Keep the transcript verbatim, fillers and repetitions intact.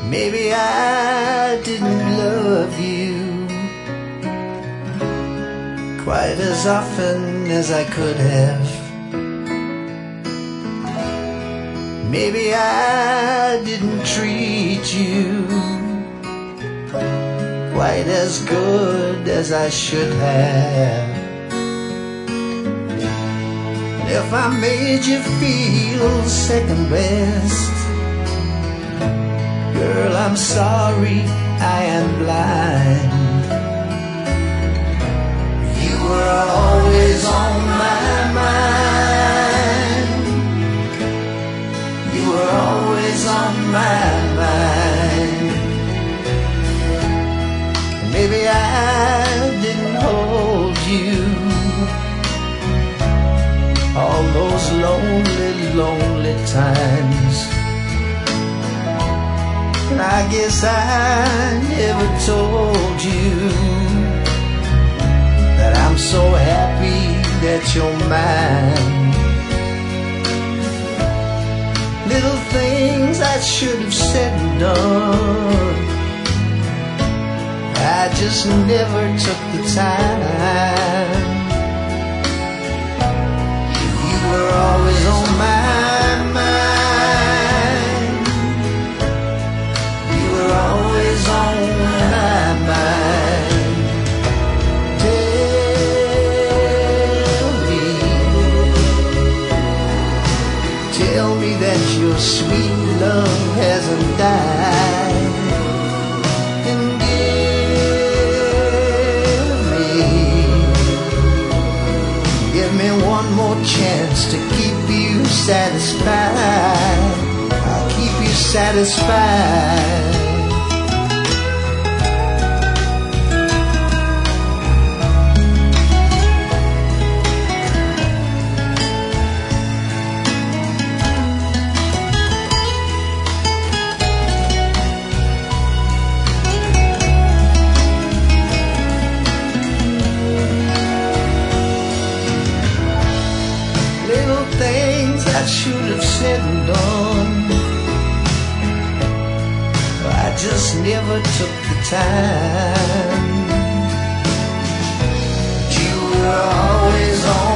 Maybe I didn't love you quite as often as I could have. Maybe I didn't treat you quite as good as I should have. If I made you feel second best, girl, I'm sorry, I am blind. You were always on my mind. You were always on my mind. Maybe I didn't hold you all those lonely, lonely times. And I guess I never told you that I'm so happy that you're mine. Little things I should have said and done, I just never took the time. You were always on my mind. You were always on my mind. Tell me, tell me that your sweet love hasn't died. And give me one more chance to keep you satisfied. I'll keep you satisfied. Things I should have said and done, I just never took the time. But you were always on